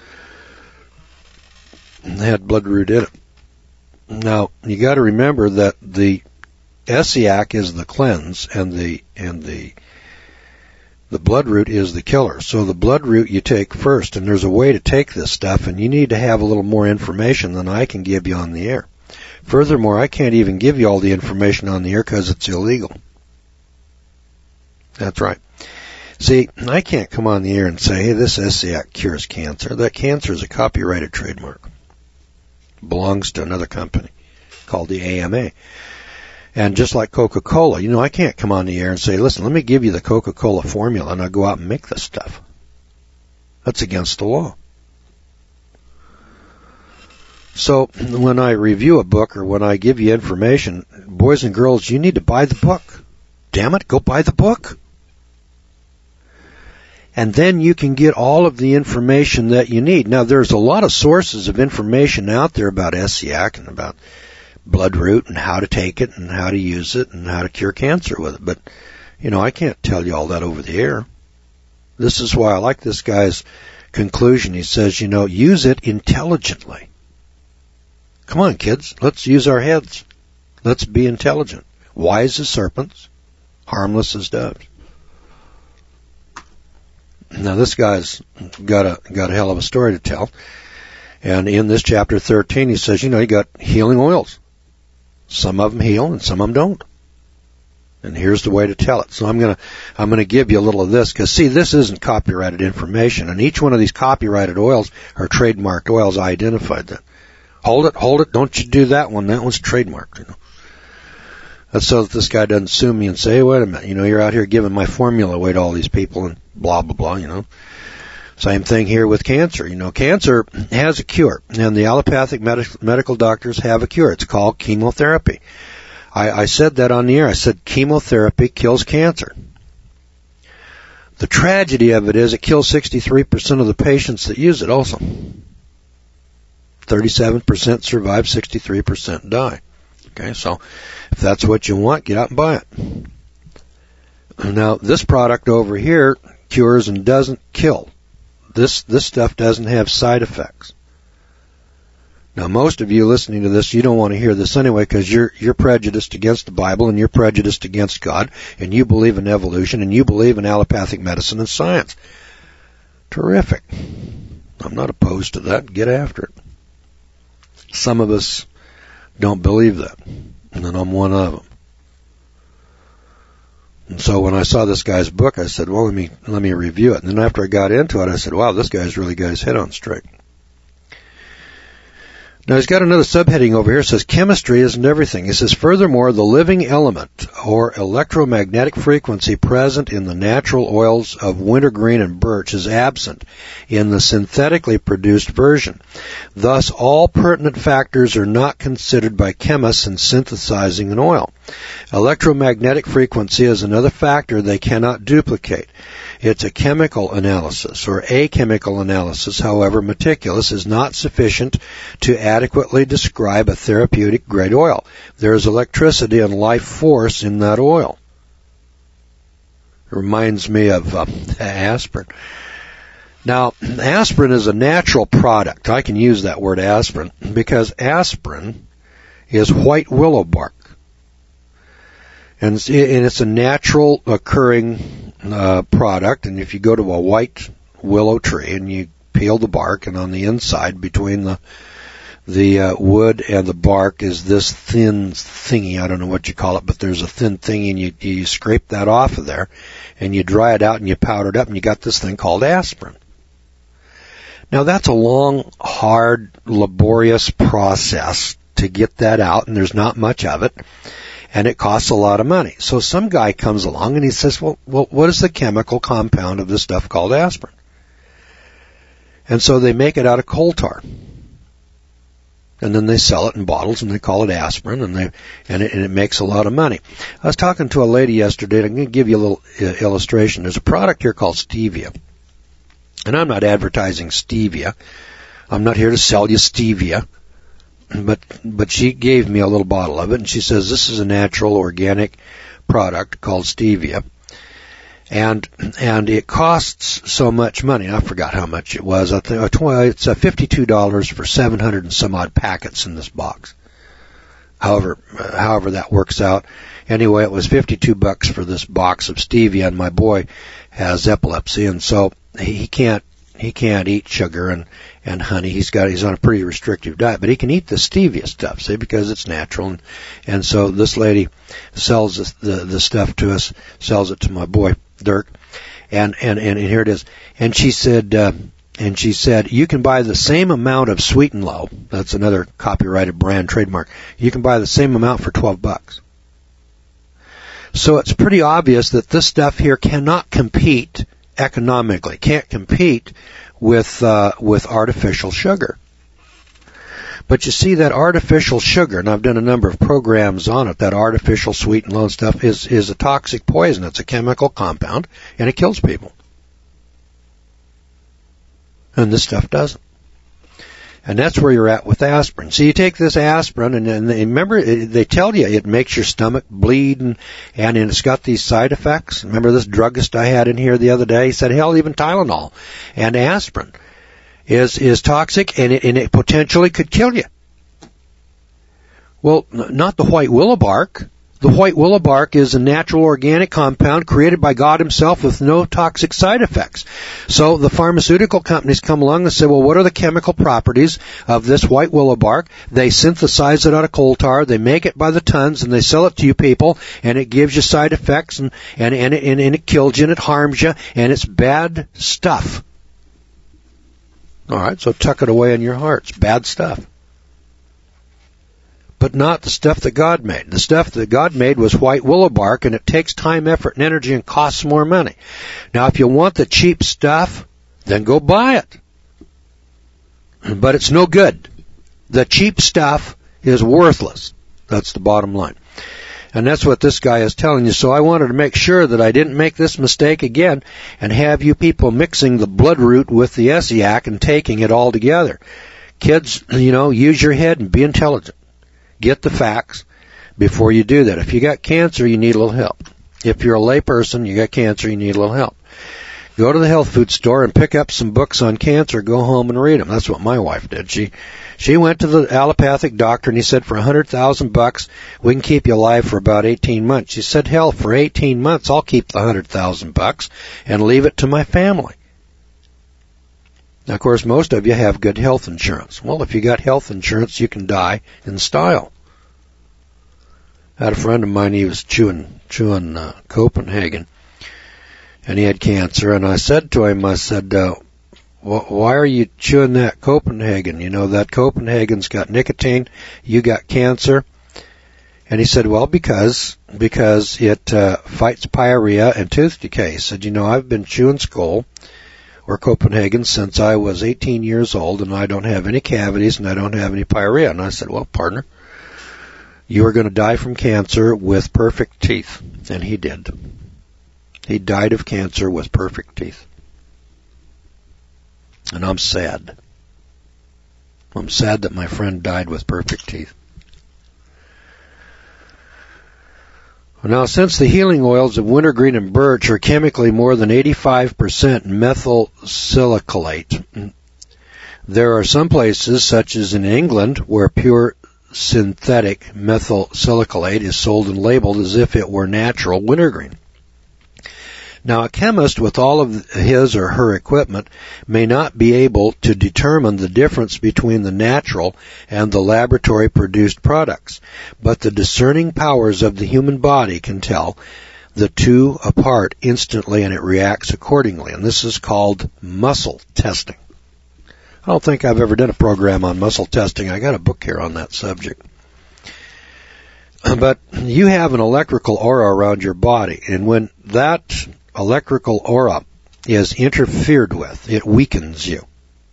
had Bloodroot in it. Now, you got to remember that the ESSIAC is the cleanse, and the and the the Bloodroot is the killer. So the Bloodroot you take first, and there's a way to take this stuff, and you need to have a little more information than I can give you on the air. Furthermore, I can't even give you all the information on the air because it's illegal. That's right. See, I can't come on the air and say, hey, this ESSIAC cures cancer. That cancer is a copyrighted trademark. It belongs to another company called the A M A. And just like Coca-Cola, you know, I can't come on the air and say, listen, let me give you the Coca-Cola formula, and I'll go out and make this stuff. That's against the law. So when I review a book or when I give you information, boys and girls, you need to buy the book. Damn it, go buy the book. And then you can get all of the information that you need. Now, there's a lot of sources of information out there about ESSIAC and about Bloodroot and how to take it and how to use it and how to cure cancer with it. But, you know, I can't tell you all that over the air. This is why I like this guy's conclusion. He says, you know, use it intelligently. Come on, kids, let's use our heads. Let's be intelligent. Wise as serpents, harmless as doves. Now this guy's got a got a hell of a story to tell. And in this chapter thirteen, he says, you know, you got healing oils. Some of them heal and some of them don't. And here's the way to tell it. So I'm going to I'm going to give you a little of this, because see, this isn't copyrighted information, and each one of these copyrighted oils are trademarked oils. I identified that. Hold it, hold it, don't you do that one. That one's trademarked, you know. That's so that this guy doesn't sue me and say, hey, wait a minute, you know, you're out here giving my formula away to all these people and blah, blah, blah, you know. Same thing here with cancer. You know, cancer has a cure, and the allopathic med- medical doctors have a cure. It's called chemotherapy. I, I said that on the air. I said chemotherapy kills cancer. The tragedy of it is it kills sixty-three percent of the patients that use it also. thirty-seven percent survive, sixty-three percent die. Okay, so if that's what you want, get out and buy it. Now, this product over here cures and doesn't kill. This this stuff doesn't have side effects. Now, most of you listening to this, you don't want to hear this anyway, because you're you're prejudiced against the Bible, and you're prejudiced against God, and you believe in evolution, and you believe in allopathic medicine and science. Terrific. I'm not opposed to that. Get after it. Some of us don't believe that, and I'm one of them. And so when I saw this guy's book, I said, well, let me let me review it. And then after I got into it, I said, wow, this guy's really got his head on straight. Now, he's got another subheading over here. It says, chemistry isn't everything. He says, furthermore, the living element or electromagnetic frequency present in the natural oils of wintergreen and birch is absent in the synthetically produced version. Thus, all pertinent factors are not considered by chemists in synthesizing an oil. Electromagnetic frequency is another factor they cannot duplicate. It's a chemical analysis, or a chemical analysis, however meticulous, is not sufficient to adequately describe a therapeutic grade oil. There is electricity and life force in that oil. It reminds me of uh, aspirin. Now, aspirin is a natural product. I can use that word aspirin because aspirin is white willow bark. And it's a natural occurring uh, product. And if you go to a white willow tree and you peel the bark, and on the inside between the the uh, wood and the bark is this thin thingy. I don't know what you call it, but there's a thin thingy, and you, you scrape that off of there, and you dry it out, and you powder it up, and you got this thing called aspirin. Now, that's a long, hard, laborious process to get that out, and there's not much of it. And it costs a lot of money. So some guy comes along and he says, well, well, what is the chemical compound of this stuff called aspirin? And so they make it out of coal tar. And then they sell it in bottles, and they call it aspirin, and they and it, and it makes a lot of money. I was talking to a lady yesterday. I'm going to give you a little uh, illustration. There's a product here called stevia. And I'm not advertising stevia. I'm not here to sell you stevia. But but she gave me a little bottle of it, and she says this is a natural organic product called stevia, and and it costs so much money. I forgot how much it was. I think it's fifty-two dollars for seven hundred and some odd packets in this box. However, however that works out. Anyway, it was fifty-two bucks for this box of stevia, and my boy has epilepsy, and so he can't he can't eat sugar and. and honey. He's got, he's on a pretty restrictive diet, but he can eat the stevia stuff, see, because it's natural. And, and so this lady sells the, the, the stuff to us, sells it to my boy, Dirk. And, and, and here it is. And she said, uh, and she said, you can buy the same amount of Sweet and Low. That's another copyrighted brand trademark. You can buy the same amount for twelve bucks. So it's pretty obvious that this stuff here cannot compete economically, can't compete with uh, with artificial sugar. But you see, that artificial sugar, and I've done a number of programs on it, that artificial sweet and low stuff is, is a toxic poison. It's a chemical compound, and it kills people. And this stuff doesn't. And that's where you're at with aspirin. So you take this aspirin, and, and they, remember, they tell you it makes your stomach bleed, and, and it's got these side effects. Remember this druggist I had in here the other day? He said, hell, even Tylenol and aspirin is is toxic, and it, and it potentially could kill you. Well, n- not the white willow bark. The white willow bark is a natural organic compound created by God himself with no toxic side effects. So the pharmaceutical companies come along and say, well, what are the chemical properties of this white willow bark? They synthesize it out of coal tar, they make it by the tons, and they sell it to you people, and it gives you side effects, and, and, and, it, and it kills you, and it harms you, and it's bad stuff. All right, so tuck it away in your heart. It's bad stuff. But not the stuff that God made. The stuff that God made was white willow bark, and it takes time, effort, and energy, and costs more money. Now, if you want the cheap stuff, then go buy it. But it's no good. The cheap stuff is worthless. That's the bottom line. And that's what this guy is telling you. So I wanted to make sure that I didn't make this mistake again and have you people mixing the bloodroot with the Essiac and taking it all together. Kids, you know, use your head and be intelligent. Get the facts before you do that. If you got cancer, you need a little help. If you're a layperson, you got cancer, you need a little help. Go to the health food store and pick up some books on cancer. Go home and read them. That's what my wife did. She she went to the allopathic doctor, and he said, for a hundred thousand bucks, we can keep you alive for about eighteen months. She said, hell, for eighteen months, I'll keep the hundred thousand bucks and leave it to my family. Now, of course, most of you have good health insurance. Well, if you got health insurance, you can die in style. I had a friend of mine, he was chewing, chewing uh, Copenhagen, and he had cancer, and I said to him, I said, uh, why are you chewing that Copenhagen? You know, that Copenhagen's got nicotine, you got cancer. And he said, well, because, because it uh, fights pyorrhea and tooth decay. He said, you know, I've been chewing Skoal or Copenhagen since I was eighteen years old, and I don't have any cavities, and I don't have any pyorrhea. And I said, well, partner, you are going to die from cancer with perfect teeth. And he did. He died of cancer with perfect teeth. And I'm sad. I'm sad that my friend died with perfect teeth. Now, since the healing oils of wintergreen and birch are chemically more than eighty-five percent methyl silicylate, there are some places, such as in England, where pure synthetic methyl silicylate is sold and labeled as if it were natural wintergreen. Now, a chemist with all of his or her equipment may not be able to determine the difference between the natural and the laboratory-produced products, but the discerning powers of the human body can tell the two apart instantly, and it reacts accordingly. And this is called muscle testing. I don't think I've ever done a program on muscle testing. I got a book here on that subject. But you have an electrical aura around your body, and when that electrical aura is interfered with, it weakens you.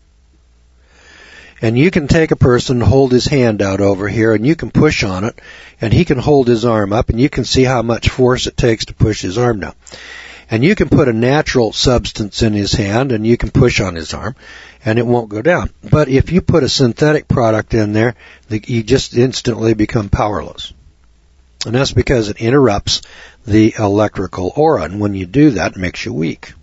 And you can take a person and hold his hand out over here, and you can push on it, and he can hold his arm up, and you can see how much force it takes to push his arm down. And you can put a natural substance in his hand, and you can push on his arm, and it won't go down. But if you put a synthetic product in there, you just instantly become powerless. And that's because it interrupts the electrical aura, and when you do that, it makes you weak.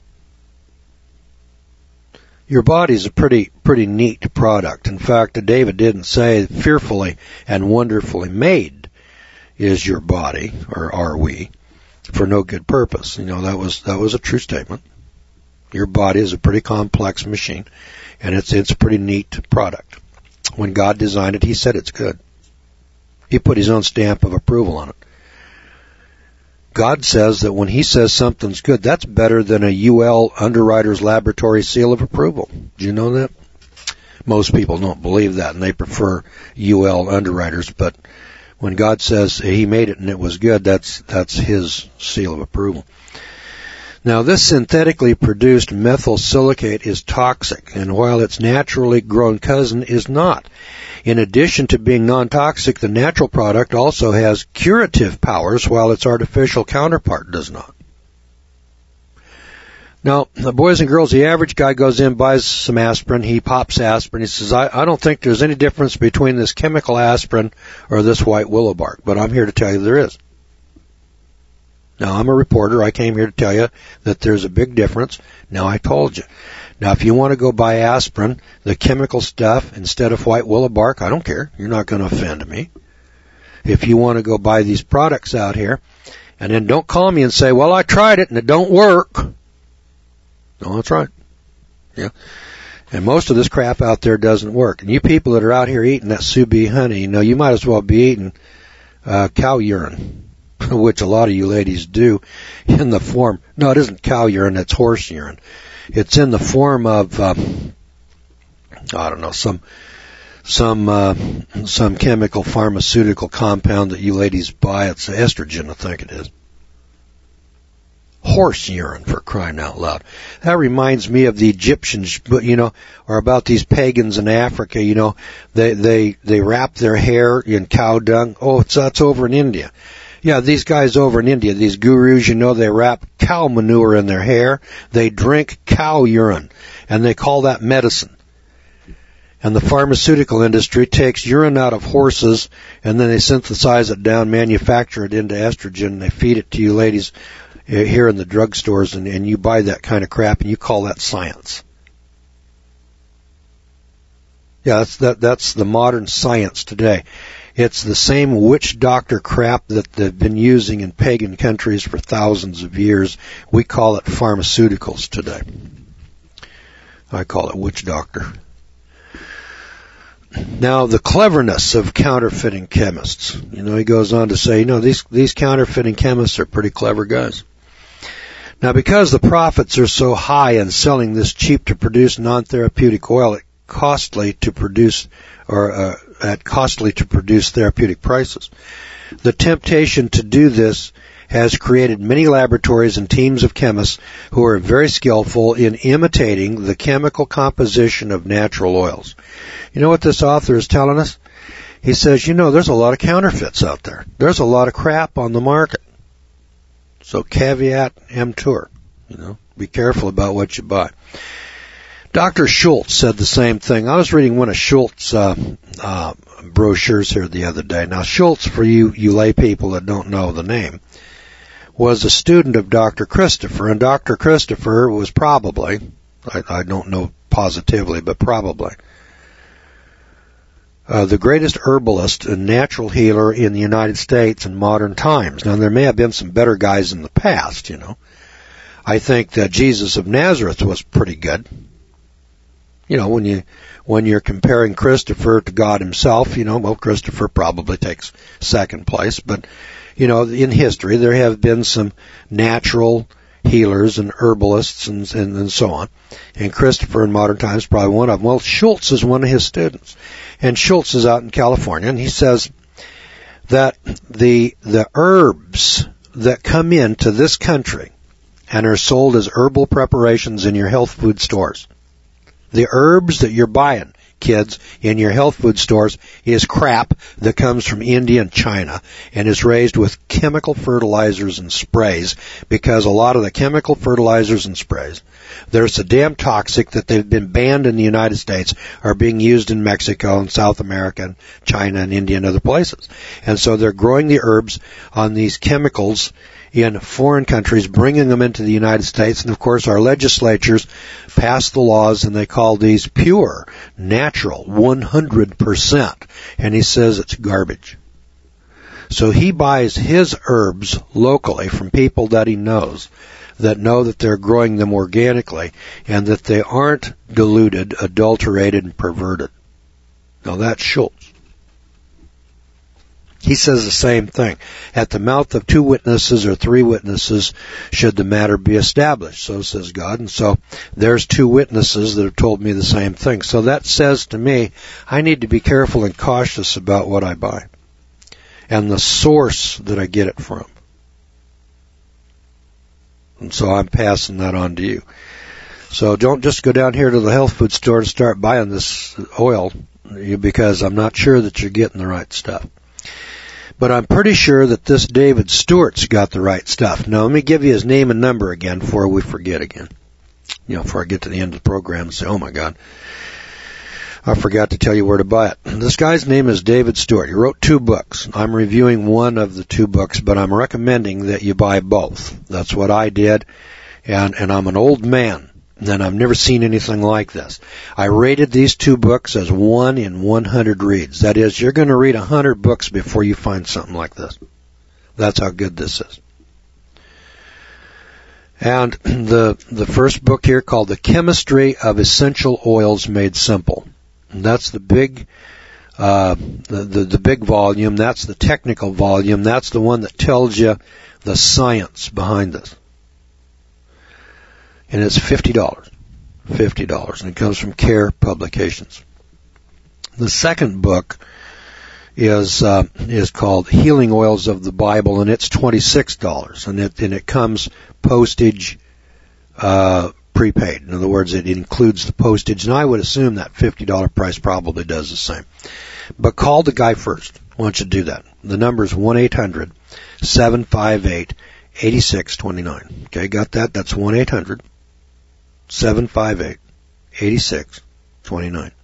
Your body's a pretty pretty neat product. In fact, David didn't say fearfully and wonderfully made is your body, or are we, for no good purpose. You know, that was that was a true statement. Your body is a pretty complex machine, and it's it's a pretty neat product. When God designed it, he said it's good. He put his own stamp of approval on it. God says that when he says something's good, that's better than a U L Underwriters Laboratory seal of approval. Do you know that? Most people don't believe that, and they prefer U L Underwriters, but when God says he made it and it was good, that's that's his seal of approval. Now, this synthetically produced methyl silicate is toxic, and while its naturally grown cousin is not. In addition to being non-toxic, the natural product also has curative powers, while its artificial counterpart does not. Now, boys and girls, the average guy goes in, buys some aspirin, he pops aspirin, he says, I, I don't think there's any difference between this chemical aspirin or this white willow bark, but I'm here to tell you there is. Now, I'm a reporter. I came here to tell you that there's a big difference. Now, I told you. Now, if you want to go buy aspirin, the chemical stuff, instead of white willow bark, I don't care. You're not going to offend me. if you want to go buy these products out here. And then don't call me and say, well, I tried it and it don't work. No, that's right. Yeah. And most of this crap out there doesn't work. And you people that are out here eating that sous vide honey, you know, you might as well be eating uh, cow urine, which a lot of you ladies do in the form. No, it isn't cow urine, it's horse urine. It's in the form of, um, I don't know, some some uh, some chemical pharmaceutical compound that you ladies buy. It's estrogen, I think it is. Horse urine, for crying out loud. That reminds me of the Egyptians, you know, or about these pagans in Africa, you know, they they they wrap their hair in cow dung. Oh, it's that's over in India. Yeah, these guys over in India, these gurus, you know, they wrap cow manure in their hair. They drink cow urine, and they call that medicine. And the pharmaceutical industry takes urine out of horses, and then they synthesize it down, manufacture it into estrogen, and they feed it to you ladies here in the drugstores, and, and you buy that kind of crap, and you call that science. Yeah, that's that, that's the modern science today. It's the same witch doctor crap that they've been using in pagan countries for thousands of years. We call it pharmaceuticals today. I call it witch doctor. Now, the cleverness of counterfeiting chemists. You know, he goes on to say, you know, these these counterfeiting chemists are pretty clever guys. Now, because the profits are so high in selling this cheap-to-produce non-therapeutic oil at costly to produce, or uh, at costly to produce therapeutic prices, the temptation to do this has created many laboratories and teams of chemists who are very skillful in imitating the chemical composition of natural oils. You know what this author is telling us? He says, you know, there's a lot of counterfeits out there. There's a lot of crap on the market. So caveat emptor, you know, be careful about what you buy. Doctor Schultz said the same thing. I was reading one of Schultz's uh, uh, brochures here the other day. Now, Schultz, for you, you lay people that don't know the name, was a student of Doctor Christopher, and Doctor Christopher was probably, I, I don't know positively, but probably, uh, the greatest herbalist and natural healer in the United States in modern times. Now, there may have been some better guys in the past, you know. I think that Jesus of Nazareth was pretty good. You know, when you when you're comparing Christopher to God himself, you know, well, Christopher probably takes second place, but you know, in history, there have been some natural healers and herbalists and, and, and so on. And Christopher in modern times is probably one of them. Well, Schultz is one of his students. And Schultz is out in California, and he says that the the herbs that come into this country and are sold as herbal preparations in your health food stores, the herbs that you're buying, kids, in your health food stores is crap that comes from India and China and is raised with chemical fertilizers and sprays, because a lot of the chemical fertilizers and sprays, they're so damn toxic that they've been banned in the United States, are being used in Mexico and South America and China and India and other places. And so they're growing the herbs on these chemicals in foreign countries, bringing them into the United States. And, of course, our legislatures pass the laws, and they call these pure, natural, one hundred percent. And he says it's garbage. So he buys his herbs locally from people that he knows, that know that they're growing them organically and that they aren't diluted, adulterated, and perverted. Now, that's Schultz. He says the same thing. At the mouth of two witnesses or three witnesses should the matter be established. So says God. And so there's two witnesses that have told me the same thing. So that says to me, I need to be careful and cautious about what I buy and the source that I get it from. And so I'm passing that on to you. So don't just go down here to the health food store and start buying this oil, because I'm not sure that you're getting the right stuff. But I'm pretty sure that this David Stewart's got the right stuff. Now, let me give you his name and number again before we forget again. You know, before I get to the end of the program and say, oh, my God, I forgot to tell you where to buy it. This guy's name is David Stewart. He wrote two books. I'm reviewing one of the two books, but I'm recommending that you buy both. That's what I did, and, and I'm an old man. And I've never seen anything like this. I rated these two books as one in one hundred reads. That is, you're going to read one hundred books before you find something like this. That's how good this is. And the the first book here, called The Chemistry of Essential Oils Made Simple. And that's the big uh the, the the big volume. That's the technical volume. That's the one that tells you the science behind this. And it's fifty dollars. fifty dollars. And it comes from Care Publications. The second book is uh, is called Healing Oils of the Bible, and it's twenty-six dollars. And it, and it comes postage uh, prepaid. In other words, it includes the postage. And I would assume that fifty dollars price probably does the same. But call the guy first. Why don't you do that? The number is one eight hundred seven five eight eight six two nine. Okay, got that? That's one eight hundred seven five eight eight six two nine.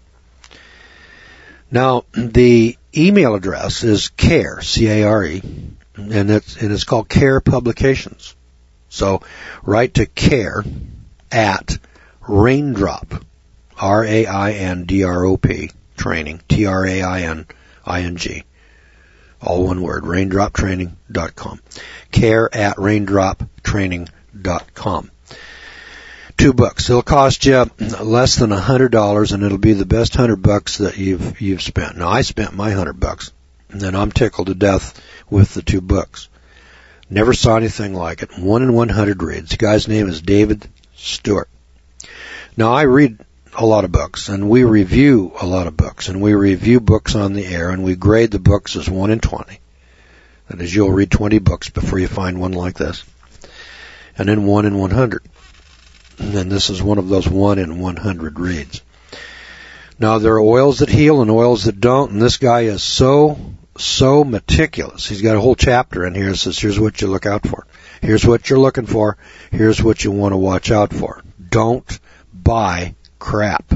Now, the email address is care, C A R E, and it's, and it's called Care Publications. So, write to care at Raindrop, R A I N D R O P, training, T R A I N I N G, all one word, raindrop training dot com. Care at raindrop training dot com. Two books. It'll cost you less than a hundred dollars, and it'll be the best hundred bucks that you've you've spent. Now, I spent my hundred bucks, and then I'm tickled to death with the two books. Never saw anything like it. One in one hundred reads. The guy's name is David Stewart. Now, I read a lot of books, and we review a lot of books, and we review books on the air, and we grade the books as one in twenty. That is, you'll read twenty books before you find one like this, and then one in one hundred. And this is one of those one in one hundred reads. Now, there are oils that heal and oils that don't, and this guy is so, so meticulous. He's got a whole chapter in here that says, here's what you look out for. Here's what you're looking for. Here's what you want to watch out for. Don't buy crap.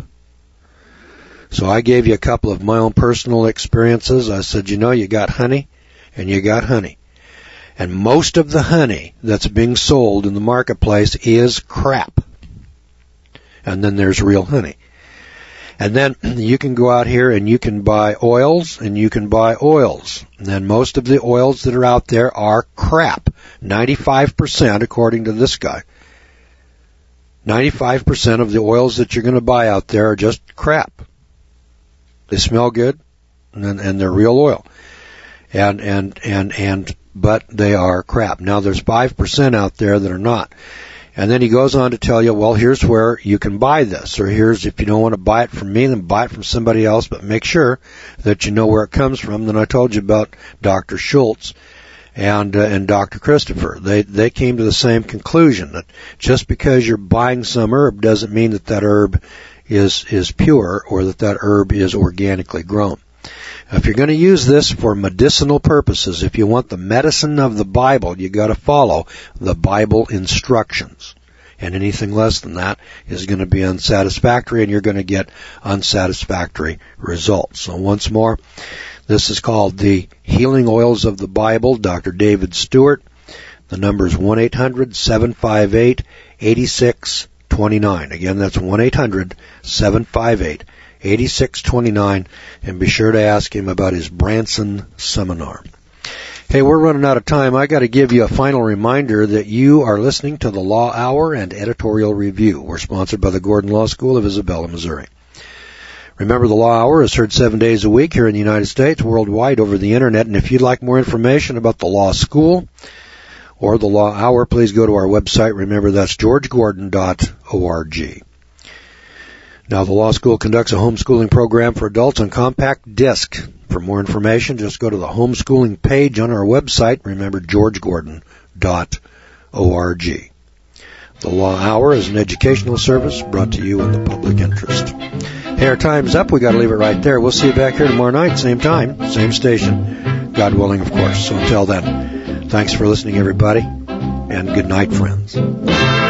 So I gave you a couple of my own personal experiences. I said, you know, you got honey, and you got honey. And most of the honey that's being sold in the marketplace is crap. And then there's real honey. And then you can go out here and you can buy oils, and you can buy oils. And then most of the oils that are out there are crap. ninety-five percent, according to this guy. ninety-five percent of the oils that you're going to buy out there are just crap. They smell good, and, and they're real oil. And, and, and, and, but they are crap. Now, there's five percent out there that are not. And then he goes on to tell you, well, here's where you can buy this, or here's, if you don't want to buy it from me, then buy it from somebody else, but make sure that you know where it comes from. Then I told you about Doctor Schultz and uh, and Doctor Christopher. They they came to the same conclusion, that just because you're buying some herb doesn't mean that that herb is is pure, or that that herb is organically grown. If you're going to use this for medicinal purposes, if you want the medicine of the Bible, you got to follow the Bible instructions. And anything less than that is going to be unsatisfactory, and you're going to get unsatisfactory results. So once more, this is called The Healing Oils of the Bible, Doctor David Stewart. The number is one eight hundred seven five eight eight six two nine. Again, that's one eight hundred seven five eight eight six two nine, and be sure to ask him about his Branson seminar. Hey, we're running out of time. I got to give you a final reminder that you are listening to the Law Hour and Editorial Review. We're sponsored by the Gordon Law School of Isabella, Missouri. Remember, the Law Hour is heard seven days a week here in the United States, worldwide over the Internet. And if you'd like more information about the Law School or the Law Hour, please go to our website. Remember, that's george gordon dot org. Now, the Law School conducts a homeschooling program for adults on compact disc. For more information, just go to the homeschooling page on our website. Remember, george gordon dot org. The Law Hour is an educational service brought to you in the public interest. Hey, our time's up. We got to leave it right there. We'll see you back here tomorrow night, same time, same station. God willing, of course. So until then, thanks for listening, everybody, and good night, friends.